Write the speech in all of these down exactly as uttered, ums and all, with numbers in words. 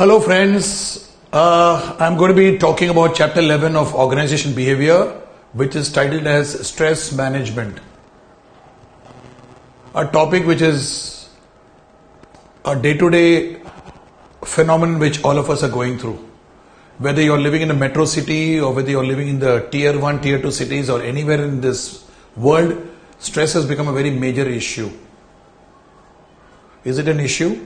Hello friends, uh, I'm going to be talking about chapter eleven of organization behavior, which is titled as stress management. A topic which is a day-to-day phenomenon which all of us are going through. Whether you're living in a metro city or whether you're living in the tier one, tier two cities or anywhere in this world, stress has become a very major issue. Is it an issue?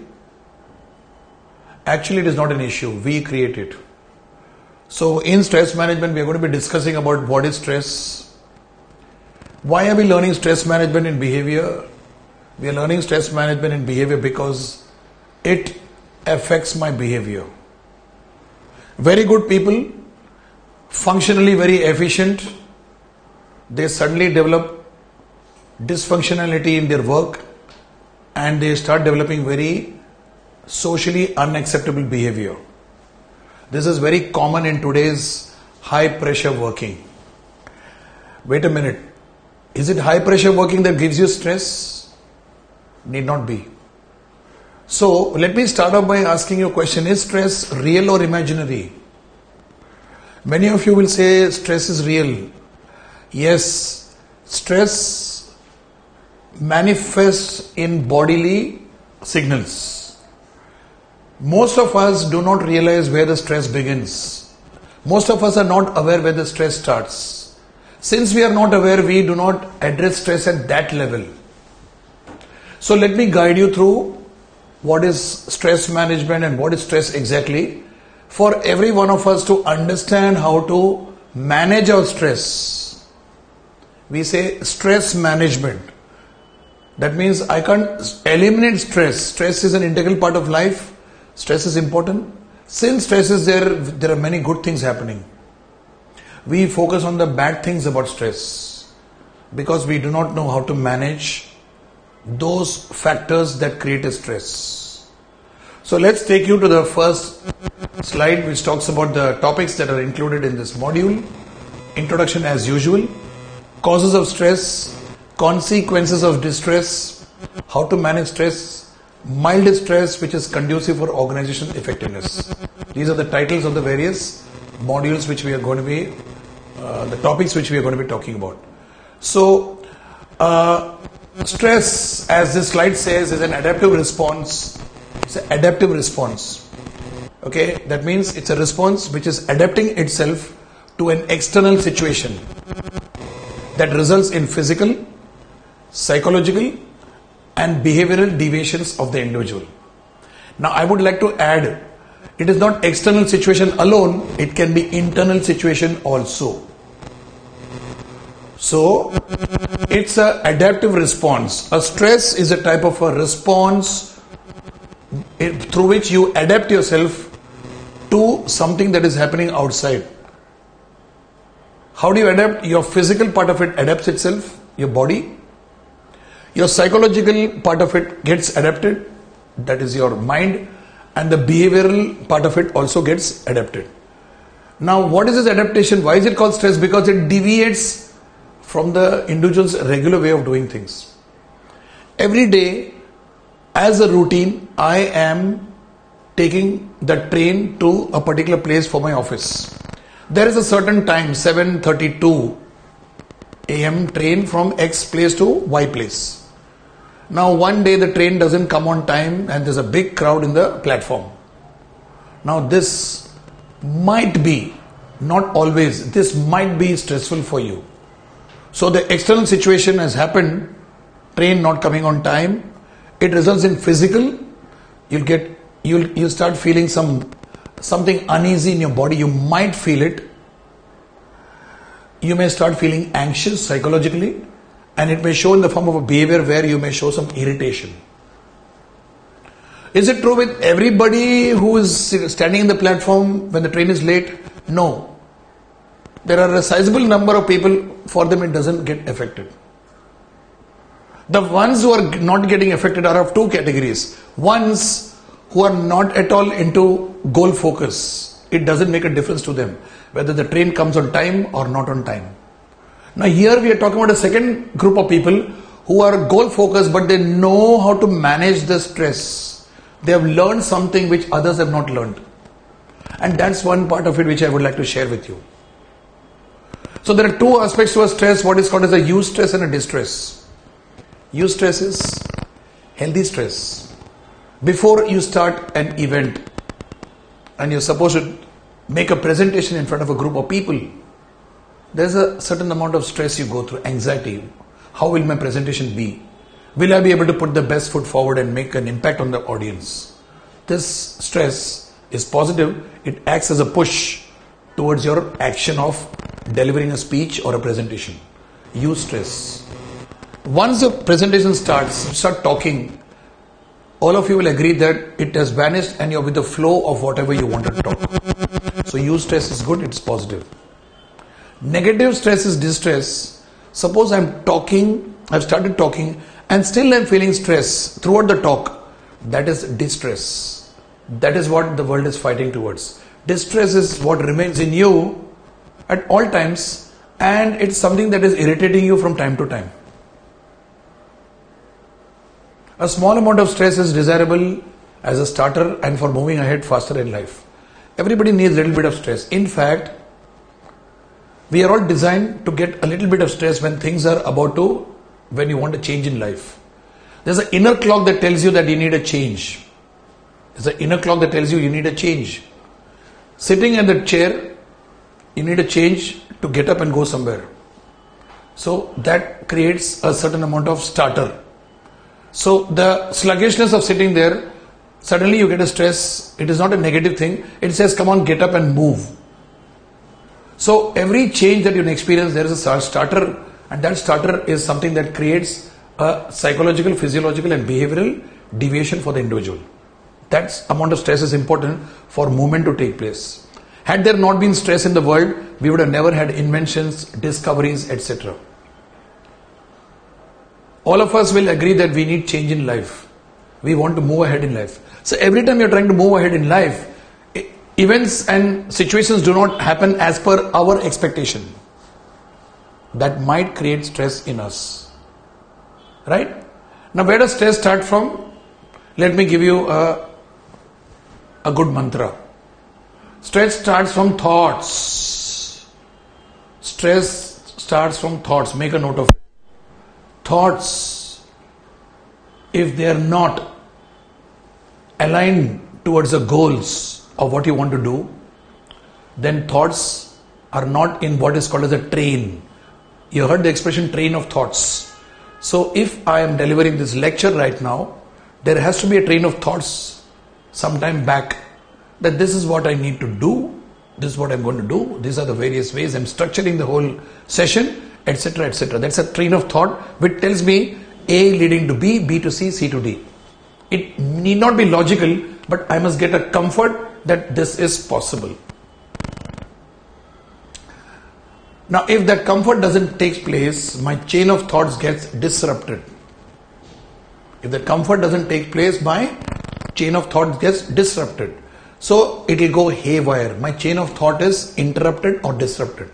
Actually, it is not an issue. We create it. So, in stress management, we are going to be discussing about what is stress. Why are we learning stress management in behavior? We are learning stress management in behavior because it affects my behavior. Very good people, functionally very efficient, they suddenly develop dysfunctionality in their work and they start developing very socially unacceptable behavior. This is very common in today's high pressure working. Wait a minute. Is it high pressure working that gives you stress? Need not be. So let me start off by asking you a question. Is stress real or imaginary? Many of you will say stress is real. Yes, stress manifests in bodily signals. Most of us do not realize where the stress begins. Most of us are not aware where the stress starts. Since we are not aware, we do not address stress at that level. So let me guide you through what is stress management and what is stress exactly, for every one of us to understand how to manage our stress. We say stress management. That means I can't eliminate stress. Stress is an integral part of life. Stress is important. Since stress is there, there are many good things happening. We focus on the bad things about stress because we do not know how to manage those factors that create a stress. So let's take you to the first slide, which talks about the topics that are included in this module. Introduction as usual, causes of stress, consequences of distress, how to manage stress, mild stress which is conducive for organization effectiveness. These are the titles of the various modules which we are going to be, uh, the topics which we are going to be talking about. So, uh, stress, as this slide says, is an adaptive response. It's an adaptive response. Okay, that means it's a response which is adapting itself to an external situation that results in physical, psychological, and behavioral deviations of the individual. Now, I would like to add, it is not external situation alone, it can be internal situation also. So, it's an adaptive response. A stress is a type of a response through which you adapt yourself to something that is happening outside. How do you adapt? Your physical part of it adapts itself, your body. Your psychological part of it gets adapted, that is your mind, and the behavioral part of it also gets adapted. Now, what is this adaptation? Why is it called stress? Because it deviates from the individual's regular way of doing things. Every day, as a routine, I am taking the train to a particular place for my office. There is a certain time, seven thirty-two a m train from X place to Y place. Now, one day the train doesn't come on time and there's a big crowd in the platform. Now, this might be, not always, this might be stressful for you. So, the external situation has happened, train not coming on time, it results in physical, you'll get, you'll, you'll start feeling some, something uneasy in your body, you might feel it. You may start feeling anxious psychologically. And it may show in the form of a behavior where you may show some irritation. Is it true with everybody who is standing in the platform when the train is late? No. There are a sizable number of people, for them it doesn't get affected. The ones who are not getting affected are of two categories. Ones who are not at all into goal focus. It doesn't make a difference to them whether the train comes on time or not on time. Now here we are talking about a second group of people who are goal focused, but they know how to manage the stress. They have learned something which others have not learned. And that's one part of it which I would like to share with you. So there are two aspects to a stress, what is called as a eustress and a distress. Eustress is healthy stress. Before you start an event and you're supposed to make a presentation in front of a group of people, there's a certain amount of stress you go through, anxiety. How will my presentation be? Will I be able to put the best foot forward and make an impact on the audience? This stress is positive. It acts as a push towards your action of delivering a speech or a presentation. Eustress. Once the presentation starts, you start talking, all of you will agree that it has vanished and you're with the flow of whatever you want to talk. So eustress is good, it's positive. Negative stress is distress. Suppose I'm talking, I've started talking and still I'm feeling stress throughout the talk. That is distress. That is what the world is fighting towards. Distress is what remains in you at all times, and it's something that is irritating you from time to time. A small amount of stress is desirable as a starter and for moving ahead faster in life. Everybody needs a little bit of stress. In fact, we are all designed to get a little bit of stress when things are about to, when you want a change in life. There's an inner clock that tells you that you need a change. There's an inner clock that tells you you need a change. Sitting in the chair, you need a change to get up and go somewhere. So that creates a certain amount of starter. So the sluggishness of sitting there, suddenly you get a stress. It is not a negative thing. It says, come on, get up and move. So every change that you experience, there is a starter, and that starter is something that creates a psychological, physiological and behavioral deviation for the individual. That amount of stress is important for movement to take place. Had there not been stress in the world, we would have never had inventions, discoveries, et cetera. All of us will agree that we need change in life. We want to move ahead in life. So every time you're trying to move ahead in life, events and situations do not happen as per our expectation. That might create stress in us. Right? Now where does stress start from? Let me give you a, a good mantra. Stress starts from thoughts. Stress starts from thoughts. Make a note of it. Thoughts, if they are not aligned towards the goals of what you want to do, then thoughts are not in what is called as a train. You heard the expression train of thoughts. So if I am delivering this lecture right now, there has to be a train of thoughts sometime back that this is what I need to do, this is what I'm going to do, these are the various ways I'm structuring the whole session, et cetera, et cetera. That's a train of thought which tells me A leading to B, B to C, C to D. It need not be logical, but I must get a comfort that this is possible. Now, if that comfort doesn't take place, my chain of thoughts gets disrupted. If that comfort doesn't take place, my chain of thought gets disrupted. So it will go haywire. My chain of thought is interrupted or disrupted.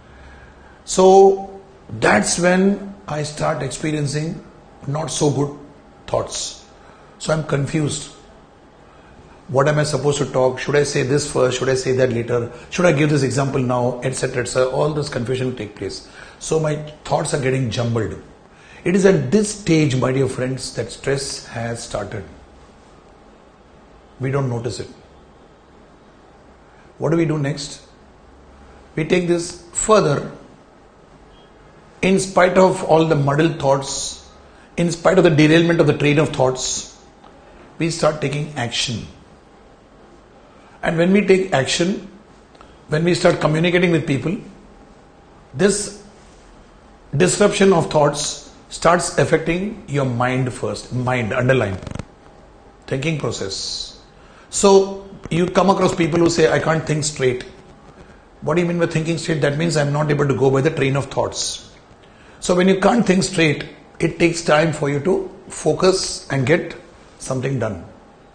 So that's when I start experiencing not so good thoughts. So I'm confused. What am I supposed to talk? Should I say this first? Should I say that later? Should I give this example now? Etc. et cetera. All this confusion will take place. So my thoughts are getting jumbled. It is at this stage, my dear friends, that stress has started. We don't notice it. What do we do next? We take this further. In spite of all the muddled thoughts, in spite of the derailment of the train of thoughts, we start taking action. And when we take action, when we start communicating with people, this disruption of thoughts starts affecting your mind first. Mind, underline. Thinking process. So, you come across people who say, I can't think straight. What do you mean by thinking straight? That means I'm not able to go by the train of thoughts. So when you can't think straight, it takes time for you to focus and get something done.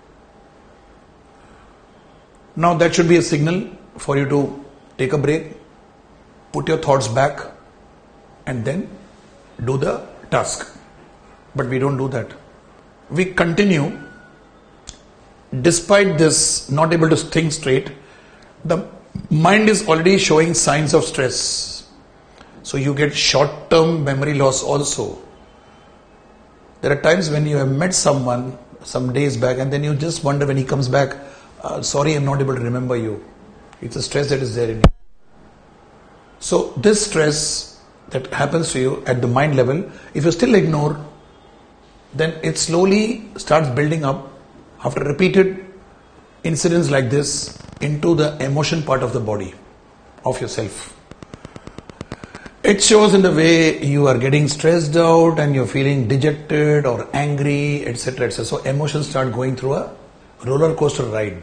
Now that should be a signal for you to take a break, put your thoughts back, and then do the task. But we don't do that. We continue despite this, not able to think straight, the mind is already showing signs of stress. So you get short-term memory loss also. There are times when you have met someone some days back and then you just wonder when he comes back, uh, sorry, I'm not able to remember you. It's a stress that is there in you. So this stress that happens to you at the mind level, if you still ignore, then it slowly starts building up after repeated incidents like this into the emotion part of the body, of yourself. It shows in the way you are getting stressed out and you're feeling dejected or angry, et cetera, et cetera. So emotions start going through a roller coaster ride.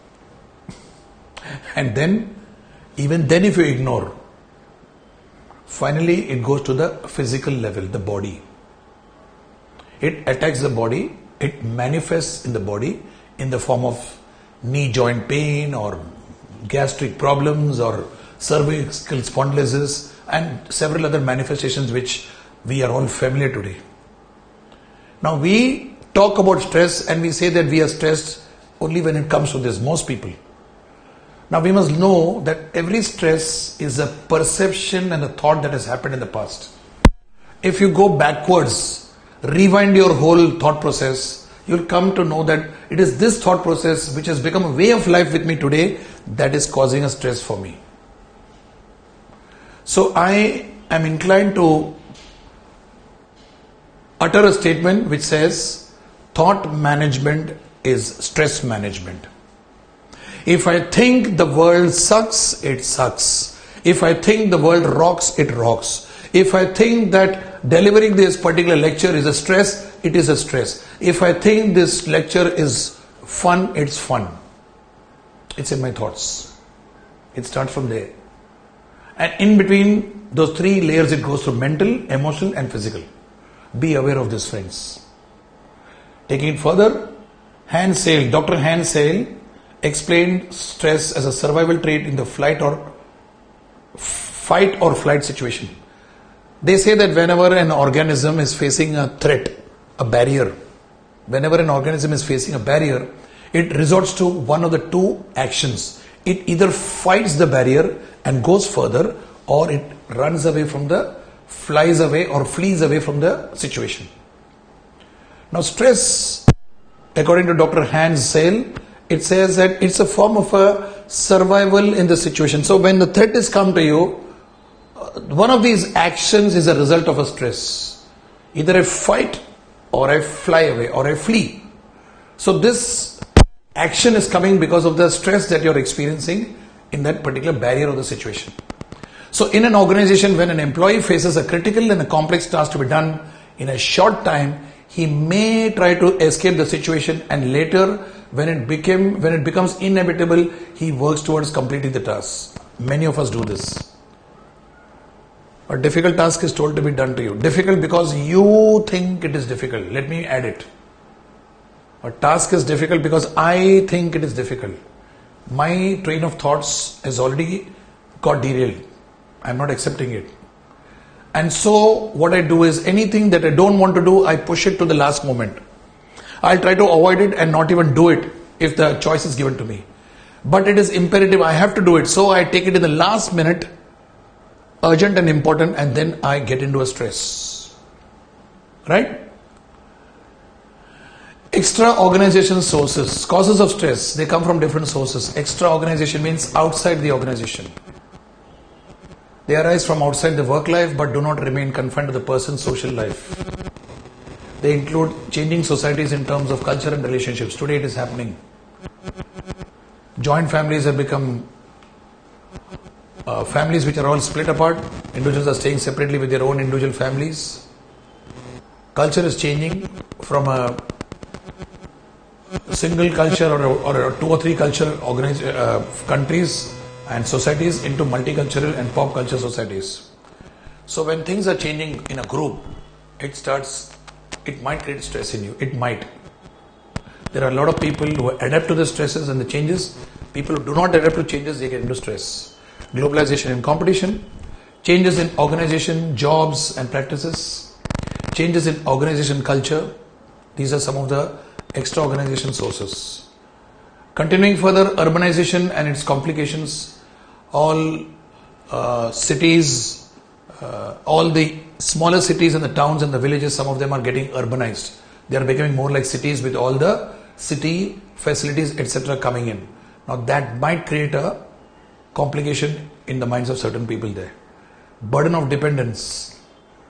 And then, even then if you ignore, finally it goes to the physical level, the body. It attacks the body, it manifests in the body in the form of knee joint pain or gastric problems or cervical spondylosis and several other manifestations which we are all familiar today. Now we talk about stress and we say that we are stressed only when it comes to this, most people. Now we must know that every stress is a perception and a thought that has happened in the past. If you go backwards, rewind your whole thought process, you'll come to know that it is this thought process which has become a way of life with me today that is causing a stress for me. So I am inclined to utter a statement which says thought management is stress management. If I think the world sucks, it sucks. If I think the world rocks, it rocks. If I think that delivering this particular lecture is a stress, it is a stress. If I think this lecture is fun, it's fun. It's in my thoughts. It starts from there. And in between those three layers, it goes through mental, emotional and physical. Be aware of this, friends. Taking it further, Hans Sale, Doctor Hans Sale explained stress as a survival trait in the flight or fight or flight situation. They say that whenever an organism is facing a threat, a barrier, whenever an organism is facing a barrier, it resorts to one of the two actions. It either fights the barrier and goes further, or it runs away from the, flies away or flees away from the situation. Now stress, according to Doctor Hans Sale, it says that it's a form of a survival in the situation. So when the threat is come to you, one of these actions is a result of a stress. Either I fight or I fly away or I flee. So this action is coming because of the stress that you're experiencing in that particular barrier or the situation. So in an organization, when an employee faces a critical and a complex task to be done in a short time, he may try to escape the situation, and later when it became when it becomes inevitable, he works towards completing the task. Many of us do this. A difficult task is told to be done to you. Difficult because you think it is difficult. Let me add it. A task is difficult because I think it is difficult. My train of thoughts has already got derailed. I am not accepting it. And so what I do is anything that I don't want to do, I push it to the last moment. I'll try to avoid it and not even do it if the choice is given to me. But it is imperative, I have to do it. So I take it in the last minute, urgent and important, and then I get into a stress. Right? Extra organization sources, causes of stress, they come from different sources. Extra organization means outside the organization. They arise from outside the work life but do not remain confined to the person's social life. They include changing societies in terms of culture and relationships. Today it is happening. Joint families have become uh, families which are all split apart. Individuals are staying separately with their own individual families. Culture is changing from a single culture or, a, or a two or three culture organiz- uh, countries and societies into multicultural and pop culture societies. So when things are changing in a group, it starts, it might create stress in you. It might. There are a lot of people who adapt to the stresses and the changes. People who do not adapt to changes, they get into stress. Globalization and competition, changes in organization, jobs and practices, changes in organization culture. These are some of the extra organization sources. Continuing further, urbanization and its complications. All uh, cities, uh, all the smaller cities and the towns and the villages, some of them are getting urbanized. They are becoming more like cities with all the city facilities, et cetera coming in. Now that might create a complication in the minds of certain people there. Burden of dependence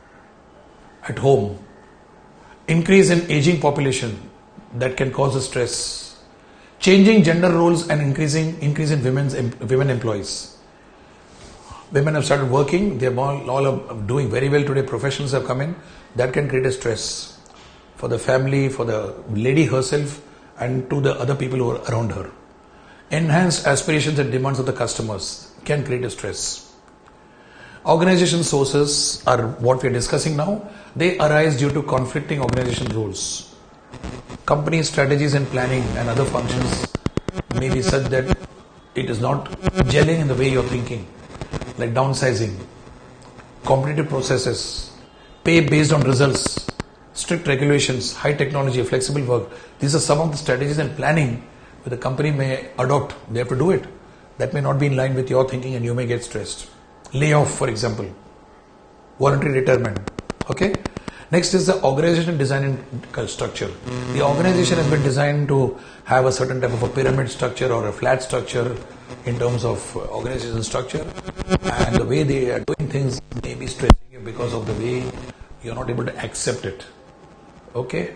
at home. Increase in aging population that can cause a stress. Changing gender roles and increasing increase in women's women employees. Women have started working, they are all, all are doing very well today, professionals have come in, that can create a stress for the family, for the lady herself and to the other people who are around her. Enhanced aspirations and demands of the customers can create a stress. Organization sources are what we are discussing now. They arise due to conflicting organization rules. Company strategies and planning and other functions may be such that it is not gelling in the way you're thinking, like downsizing, competitive processes, pay based on results, strict regulations, high technology, flexible work. These are some of the strategies and planning that the company may adopt. They have to do it. That may not be in line with your thinking and you may get stressed. Layoff, for example, voluntary retirement. Okay. Next is the organization design and structure. The organization has been designed to have a certain type of a pyramid structure or a flat structure in terms of organization structure, and the way they are doing things may be stressing you because of the way you are not able to accept it. Okay.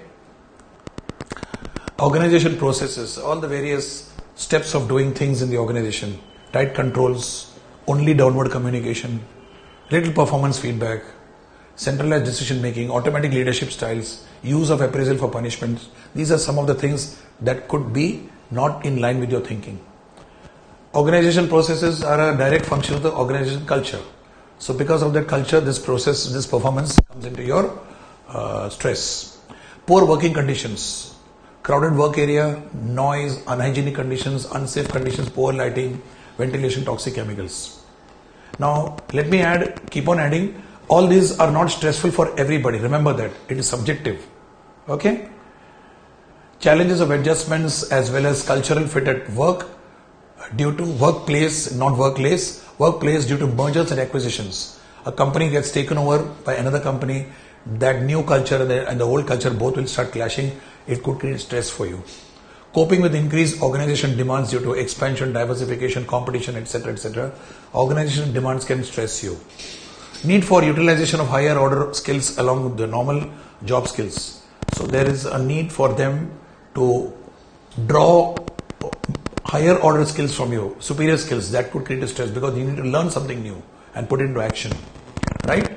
Organization processes, all the various steps of doing things in the organization, tight controls, only downward communication, little performance feedback, centralized decision making, automatic leadership styles, use of appraisal for punishments. These are some of the things that could be not in line with your thinking. Organization processes are a direct function of the organization culture. So because of that culture, this process, this performance comes into your uh, stress. Poor working conditions, crowded work area, noise, unhygienic conditions, unsafe conditions, poor lighting, ventilation, toxic chemicals. Now let me add, keep on adding, all these are not stressful for everybody. Remember that it is subjective. Okay. Challenges of adjustments as well as cultural fit at work due to workplace, not workplace, workplace due to mergers and acquisitions. A company gets taken over by another company, that new culture and the old culture both will start clashing. It could create stress for you. Coping with increased organization demands due to expansion, diversification, competition, et cetera, et cetera. Organization demands can stress you. Need for utilization of higher order skills along with the normal job skills. So there is a need for them to draw higher order skills from you, superior skills. That could create a stress because you need to learn something new and put it into action, right?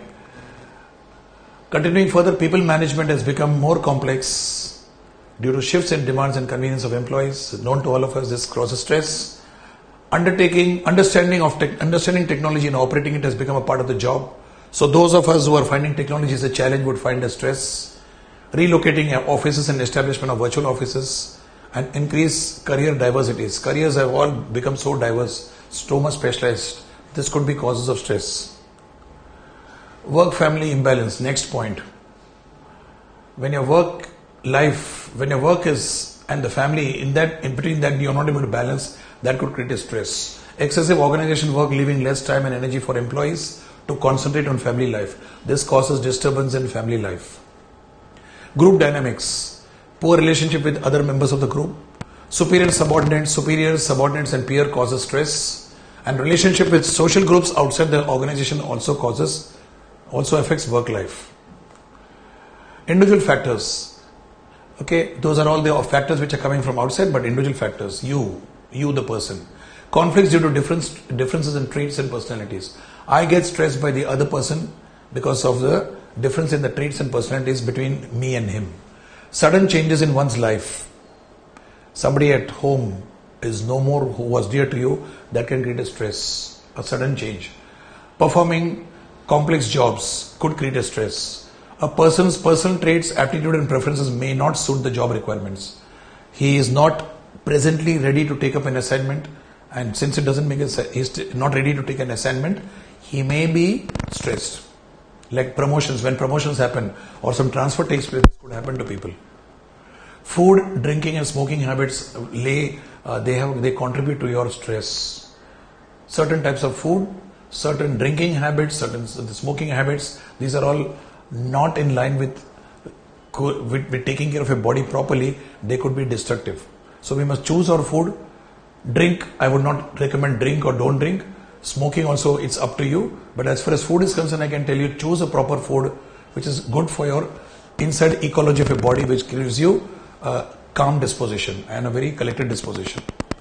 Continuing further, people management has become more complex due to shifts in demands and convenience of employees. Known to all of us, this causes stress. Undertaking, understanding of tech, understanding technology and operating it has become a part of the job. So those of us who are finding technology as a challenge would find a stress. Relocating offices and establishment of virtual offices and increase career diversities. Careers have all become so diverse, so much specialized. This could be causes of stress. Work-family imbalance. Next point. When your work life, when your work is and the family, in that in between that you are not able to balance, that could create a stress. Excessive organization work, leaving less time and energy for employees to concentrate on family life. This causes disturbance in family life. Group dynamics, poor relationship with other members of the group, superior subordinates, superiors, subordinates and peer causes stress, and relationship with social groups outside the organization also causes, also affects work life. Individual factors. Okay, those are all the factors which are coming from outside, but individual factors, you, you the person. Conflicts due to difference, differences in traits and personalities. I get stressed by the other person because of the difference in the traits and personalities between me and him. Sudden changes in one's life. Somebody at home is no more who was dear to you, that can create a stress, a sudden change. Performing complex jobs could create a stress. A person's personal traits, aptitude and preferences may not suit the job requirements. He is not presently ready to take up an assignment, and since it doesn't make a, he's not ready to take an assignment, he may be stressed. Like promotions, when promotions happen or some transfer takes place, this could happen to people. Food, drinking and smoking habits lay, uh, they have, they contribute to your stress. Certain types of food, certain drinking habits, certain smoking habits, these are all not in line with, with, with taking care of your body properly. They could be destructive. So we must choose our food. Drink, I would not recommend drink or don't drink. Smoking also, it's up to you. But as far as food is concerned, I can tell you, choose a proper food which is good for your inside ecology of your body, which gives you a calm disposition and a very collected disposition.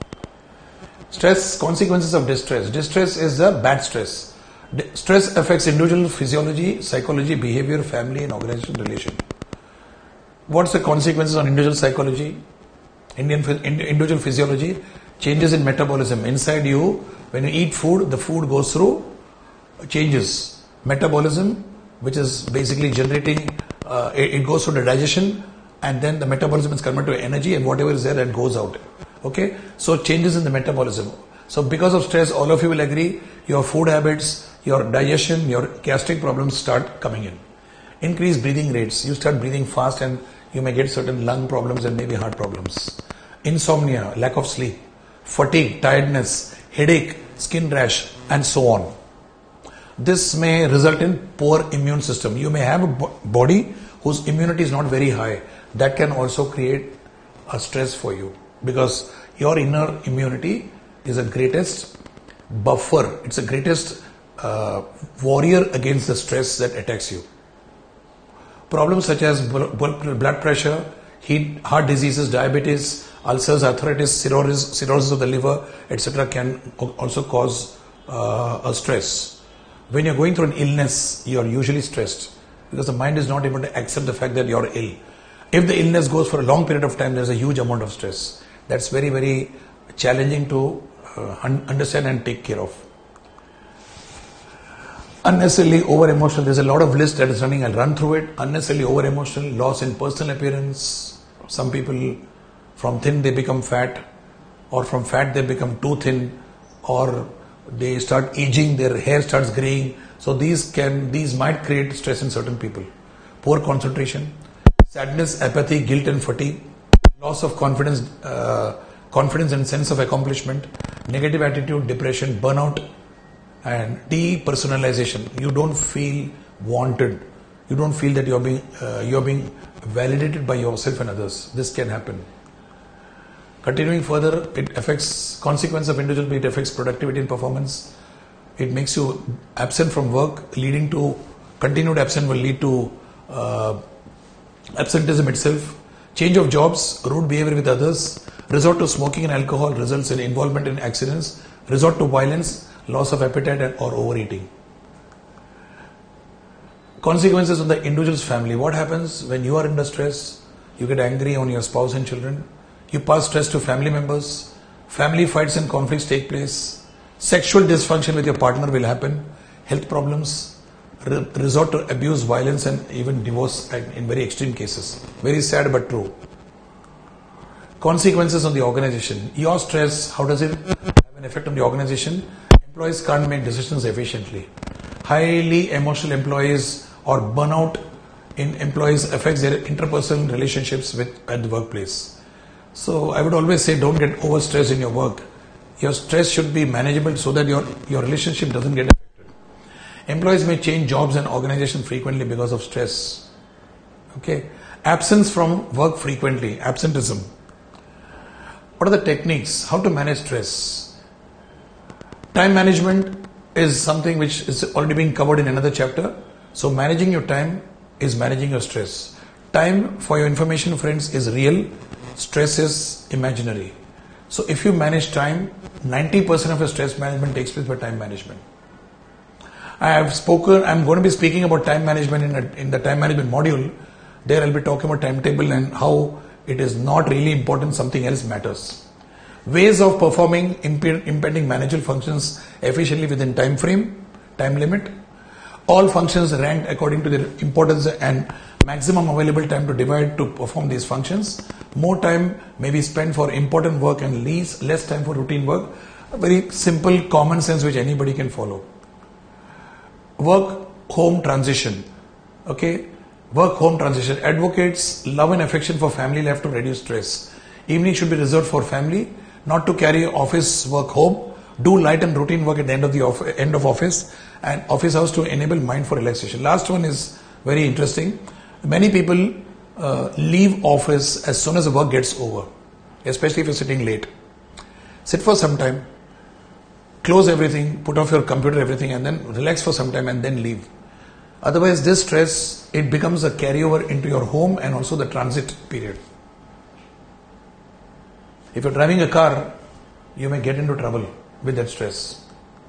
Stress, consequences of distress. Distress is a bad stress. Stress affects individual physiology, psychology, behavior, family and organization relation. What's the consequences on individual psychology? Indian individual physiology, changes in metabolism. Inside you, when you eat food, the food goes through changes. Metabolism, which is basically generating, uh, it, it goes through the digestion, and then the metabolism is converted to energy, and whatever is there, that goes out. Okay, so changes in the metabolism. So because of stress, all of you will agree, your food habits, your digestion, your gastric problems start coming in. Increased breathing rates. You start breathing fast and you may get certain lung problems and maybe heart problems. Insomnia, lack of sleep, fatigue, tiredness, headache, skin rash, and so on. This may result in poor immune system. You may have a body whose immunity is not very high. That can also create a stress for you, because your inner immunity is the greatest buffer. It's the greatest uh, warrior against the stress that attacks you. Problems such as blood pressure, heat, heart diseases, diabetes, ulcers, arthritis, cirrhosis, cirrhosis of the liver, et cetera can also cause uh, a stress. When you're going through an illness, you're usually stressed because the mind is not able to accept the fact that you're ill. If the illness goes for a long period of time, there's a huge amount of stress. That's very, very challenging to uh, un- understand and take care of. Unnecessarily over emotional. There's a lot of list that is running. I'll run through it. Unnecessarily over emotional, loss in personal appearance. Some people, from thin they become fat, or from fat they become too thin, or they start aging, their hair starts graying. So these can, these might create stress in certain people. Poor concentration, sadness, apathy, guilt and fatigue, loss of confidence, uh, confidence and sense of accomplishment, negative attitude, depression, burnout, and depersonalization. You don't feel wanted. You don't feel that you're being uh, you're being validated by yourself and others. This can happen. Continuing further, it affects consequence of individual. It affects productivity and performance. It makes you absent from work, leading to continued absence will lead to uh, absenteeism itself. Change of jobs, rude behavior with others, resort to smoking and alcohol results in involvement in accidents, resort to violence, loss of appetite and or overeating. Consequences on the individual's family. What happens when you are under stress? You get angry on your spouse and children. You pass stress to family members. Family fights and conflicts take place. Sexual dysfunction with your partner will happen. Health problems. Re- resort to abuse, violence and even divorce in very extreme cases. Very sad but true. Consequences on the organization. Your stress, how does it have an effect on the organization? Employees can't make decisions efficiently. Highly emotional employees or burnout in employees affects their interpersonal relationships with at the workplace. So I would always say, don't get overstressed in your work. Your stress should be manageable so that your, your relationship doesn't get affected. Employees may change jobs and organization frequently because of stress. Okay. Absence from work frequently, absenteeism. What are the techniques? How to manage stress? Time management is something which is already being covered in another chapter. So managing your time is managing your stress. Time, for your information friends, is real. Stress is imaginary. So if you manage time, ninety percent of your stress management takes place by time management. I have spoken, I'm going to be speaking about time management in, a, in the time management module. There I'll be talking about timetable and how it is not really important, something else matters. Ways of performing imp- impending managerial functions efficiently within time frame, time limit. All functions ranked according to their importance and maximum available time to divide to perform these functions. More time may be spent for important work and least, less time for routine work. A very simple common sense which anybody can follow. Work home transition. Okay. Work-home transition advocates love and affection for family life to reduce stress. Evening should be reserved for family, not to carry office work home. Do light and routine work at the end of the off- end of office and office hours to enable mind for relaxation. Last one is very interesting. Many people uh, leave office as soon as the work gets over, especially if you're sitting late. Sit for some time, close everything, put off your computer, everything, and then relax for some time and then leave. Otherwise, this stress, it becomes a carryover into your home and also the transit period. If you're driving a car, you may get into trouble with that stress.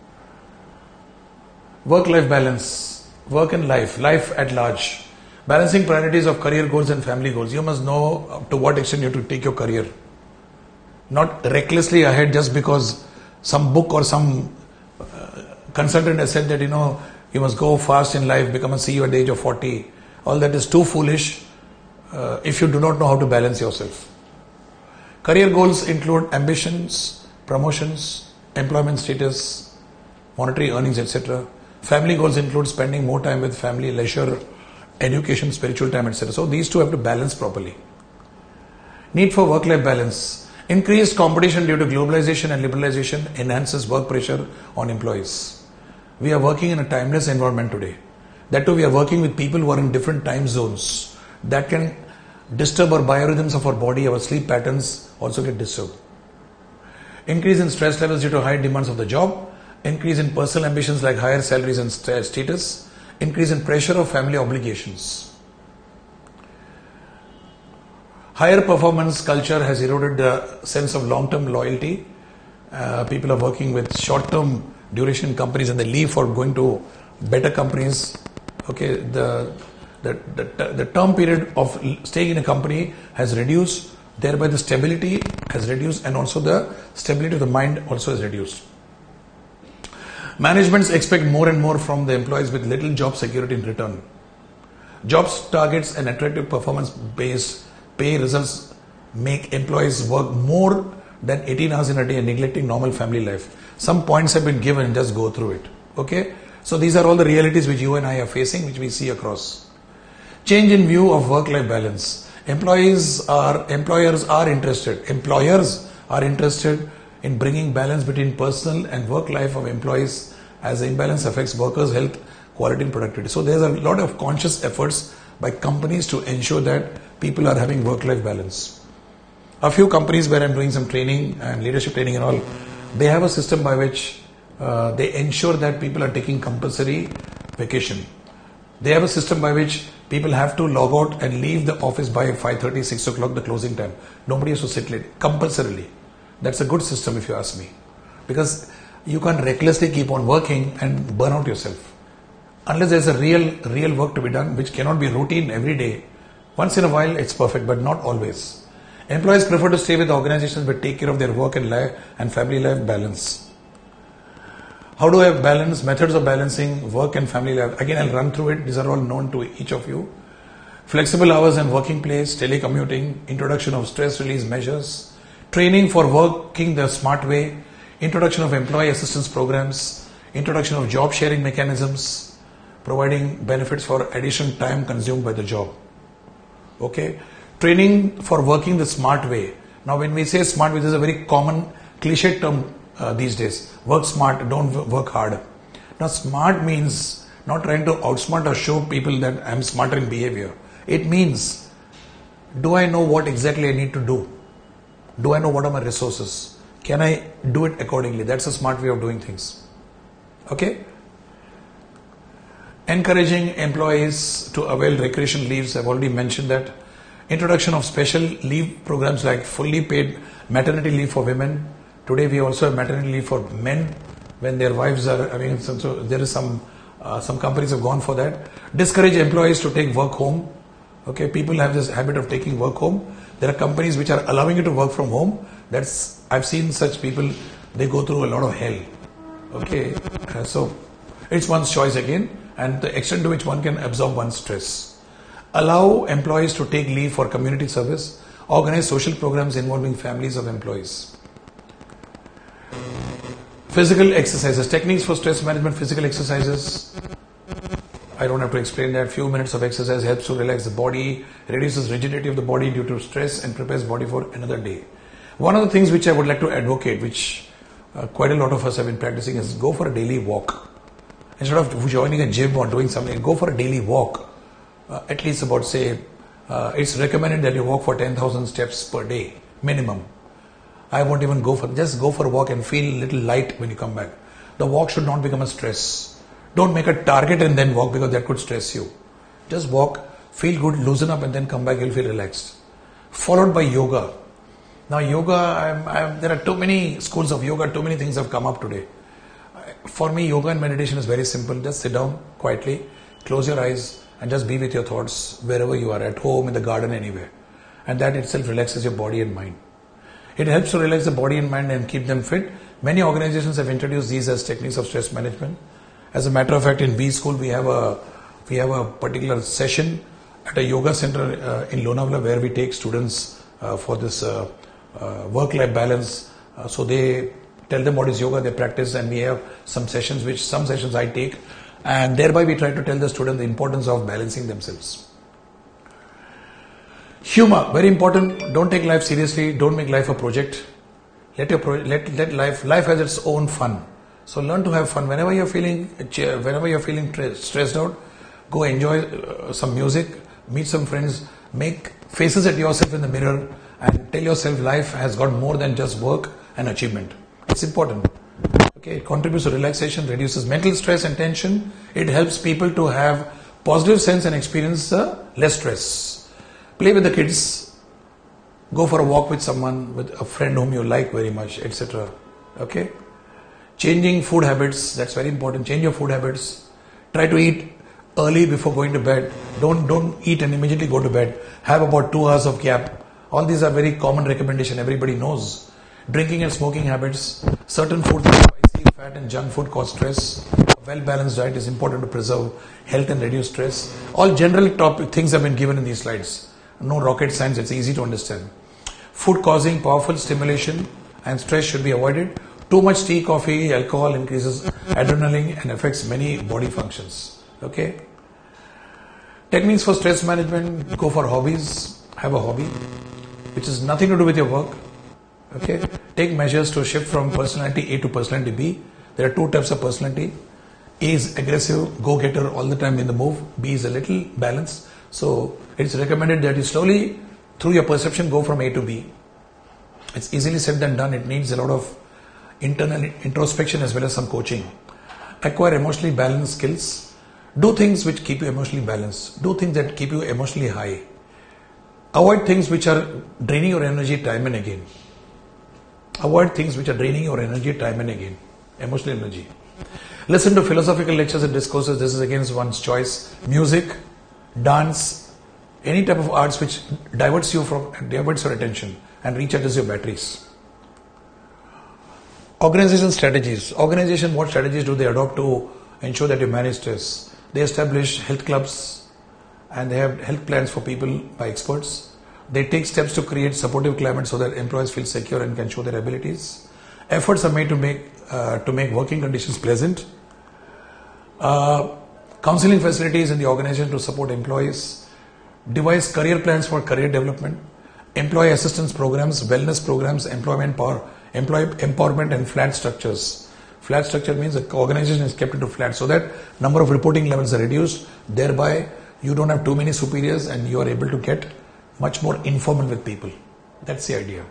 Work-life balance, work and life, life at large. Balancing priorities of career goals and family goals. You must know to what extent you have to take your career. Not recklessly ahead just because some book or some uh, consultant has said that, you know, you must go fast in life, become a C E O at the age of forty. All that is too foolish uh, if you do not know how to balance yourself. Career goals include ambitions, promotions, employment status, monetary earnings, et cetera. Family goals include spending more time with family, leisure, education, spiritual time, et cetera. So these two have to balance properly. Need for work-life balance. Increased competition due to globalization and liberalization enhances work pressure on employees. We are working in a timeless environment today. That too, we are working with people who are in different time zones. That can disturb our biorhythms of our body, our sleep patterns also get disturbed. Increase in stress levels due to high demands of the job. Increase in personal ambitions like higher salaries and st- status. Increase in pressure of family obligations. Higher performance culture has eroded the sense of long-term loyalty. Uh, people are working with short-term duration companies and they leave for going to better companies. Okay, the, the, the, the term period of staying in a company has reduced, thereby the stability has reduced and also the stability of the mind also has reduced. Managements expect more and more from the employees with little job security in return. Jobs targets and attractive performance-based pay results make employees work more than eighteen hours in a day and neglecting normal family life. Some points have been given, just go through it. Okay? So these are all the realities which you and I are facing, which we see across. Change in view of work-life balance. Employees are, employers are interested, employers are interested in bringing balance between personal and work life of employees as the imbalance affects workers' health, quality and productivity. So there's a lot of conscious efforts by companies to ensure that people are having work-life balance. A few companies where I'm doing some training and leadership training and all, they have a system by which uh, they ensure that people are taking compulsory vacation. They have a system by which people have to log out and leave the office by five thirty, six o'clock, the closing time. Nobody has to sit late, compulsorily. That's a good system if you ask me. Because you can't recklessly keep on working and burn out yourself. Unless there's a real, real work to be done, which cannot be routine every day. Once in a while, it's perfect, but not always. Employees prefer to stay with organizations but take care of their work and life and family life balance. How do I balance? Methods of balancing work and family life. Again, I'll run through it. These are all known to each of you. Flexible hours and working place, telecommuting, introduction of stress release measures, training for working the smart way, introduction of employee assistance programs, introduction of job sharing mechanisms, providing benefits for additional time consumed by the job. Okay, training for working the smart way. Now, when we say smart way, this is a very common cliche term uh, these days. Work smart, don't work hard. Now, smart means not trying to outsmart or show people that I'm smarter in behavior. It means, do I know what exactly I need to do? Do I know what are my resources? Can I do it accordingly? That's a smart way of doing things. Okay? Encouraging employees to avail recreation leaves. I've already mentioned that. Introduction of special leave programs like fully paid maternity leave for women. Today we also have maternity leave for men when their wives are having some. So there is some uh, some companies have gone for that. Discourage employees to take work home. Okay, people have this habit of taking work home. There are companies which are allowing you to work from home. That's I've seen such people. They go through a lot of hell. Okay, uh, so it's one's choice again, and the extent to which one can absorb one's stress. Allow employees to take leave for community service. Organize social programs involving families of employees. Physical exercises, techniques for stress management, physical exercises. I don't have to explain that. Few minutes of exercise helps to relax the body, reduces rigidity of the body due to stress, and prepares body for another day. One of the things which I would like to advocate, which uh, quite a lot of us have been practicing, is go for a daily walk. Instead of joining a gym or doing something, go for a daily walk. Uh, at least about, say, uh, it's recommended that you walk for ten thousand steps per day, minimum. I won't even go for, just go for a walk and feel a little light when you come back. The walk should not become a stress. Don't make a target and then walk, because that could stress you. Just walk, feel good, loosen up, and then come back, you'll feel relaxed. Followed by yoga. Now yoga, I'm, I'm, there are too many schools of yoga, too many things have come up today. For me, yoga and meditation is very simple. Just sit down quietly, close your eyes, and just be with your thoughts wherever you are, at home, in the garden, anywhere. And that itself relaxes your body and mind. It helps to relax the body and mind and keep them fit. Many organizations have introduced these as techniques of stress management. As a matter of fact, in B School, we have a we have a particular session at a yoga center uh, in Lonavala, where we take students uh, for this uh, uh, work-life balance. Uh, so they tell them what is yoga, they practice, and we have some sessions, which some sessions I take, and thereby we try to tell the student the importance of balancing themselves. Humor, very important. Don't take life seriously. Don't make life a project. Let your pro- let let life life has its own fun. So learn to have fun. Whenever you're feeling, whenever you're feeling stressed out, go enjoy uh, some music, meet some friends, make faces at yourself in the mirror, and tell yourself life has got more than just work and achievement. It's important. Okay, it contributes to relaxation, reduces mental stress and tension. It helps people to have positive sense and experience uh, less stress. Play with the kids. Go for a walk with someone, with a friend whom you like very much, et cetera. Okay. Changing food habits, that's very important. Change your food habits. Try to eat early before going to bed. Don't don't eat and immediately go to bed. Have about two hours of gap. All these are very common recommendation. Everybody knows. Drinking and smoking habits. Certain foods like spicy, fat and junk food cause stress. A well-balanced diet is important to preserve health and reduce stress. All general topic things have been given in these slides. No rocket science, it's easy to understand. Food causing powerful stimulation and stress should be avoided. Too much tea, coffee, alcohol increases adrenaline and affects many body functions. Okay. Techniques for stress management: go for hobbies. Have a hobby which is nothing to do with your work. Okay. Take measures to shift from personality A to personality B. There are two types of personality. A is aggressive, go-getter, all the time in the move. B is a little balanced. So it's recommended that you slowly, through your perception, go from A to B. It's easily said than done. It needs a lot of internal introspection as well as some coaching. Acquire emotionally balanced skills. Do things which keep you emotionally balanced. Do things that keep you emotionally high. Avoid things which are draining your energy time and again. Avoid things which are draining your energy time and again. Emotional energy. Listen to philosophical lectures and discourses. This is against one's choice. Music, dance, any type of arts which diverts you from, diverts your attention and recharges your batteries. Organization strategies. Organization, what strategies do they adopt to ensure that you manage stress? They establish health clubs and they have health plans for people by experts. They take steps to create supportive climate so that employees feel secure and can show their abilities. Efforts are made to make uh, to make working conditions pleasant. Uh, counseling facilities in the organization to support employees. Devise career plans for career development. Employee assistance programs, wellness programs, employment power, employee empowerment and flat structures. Flat structure means the organization is kept into flat so that number of reporting levels are reduced. Thereby, you don't have too many superiors and you are able to get much more informal with people. That's the idea.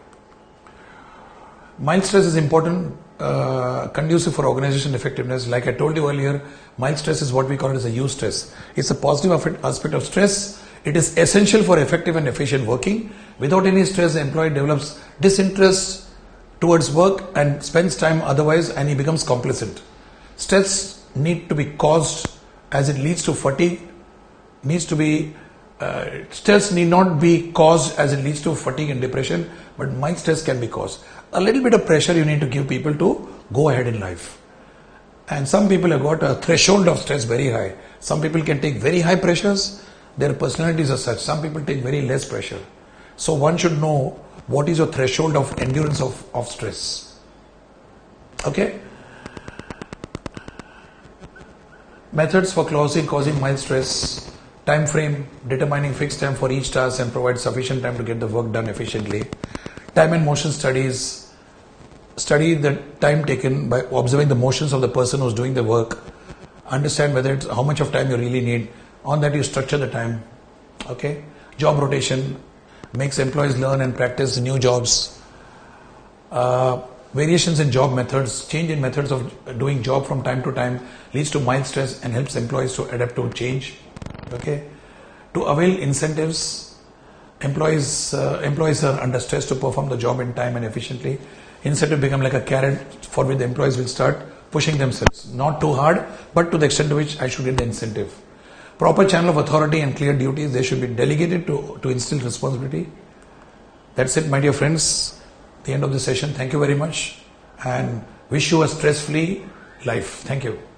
Mild stress is important, uh, conducive for organization effectiveness. Like I told you earlier, mild stress is what we call it as a eustress. It's a positive aspect of stress. It is essential for effective and efficient working. Without any stress, the employee develops disinterest towards work and spends time otherwise, and he becomes complacent. Stress need to be caused as it leads to fatigue, needs to be uh, stress need not be caused as it leads to fatigue and depression, but mild stress can be caused. A little bit of pressure you need to give people to go ahead in life. And some people have got a threshold of stress very high. Some people can take very high pressures. Their personalities are such. Some people take very less pressure. So one should know what is your threshold of endurance of, of stress. Okay? Methods for causing, causing mild stress. Time frame, determining fixed time for each task and provide sufficient time to get the work done efficiently. Time and motion studies. Study the time taken by observing the motions of the person who's doing the work. Understand whether it's how much of time you really need. On that you structure the time. Okay. Job rotation makes employees learn and practice new jobs. Uh, variations in job methods, change in methods of doing job from time to time leads to mild stress and helps employees to adapt to change. Okay. To avail incentives, employees uh, employees are under stress to perform the job in time and efficiently. Incentive become like a carrot for which the employees will start pushing themselves. Not too hard, but to the extent to which I should get the incentive. Proper channel of authority and clear duties, they should be delegated to, to instill responsibility. That's it, my dear friends. The end of the session. Thank you very much and wish you a stress-free life. Thank you.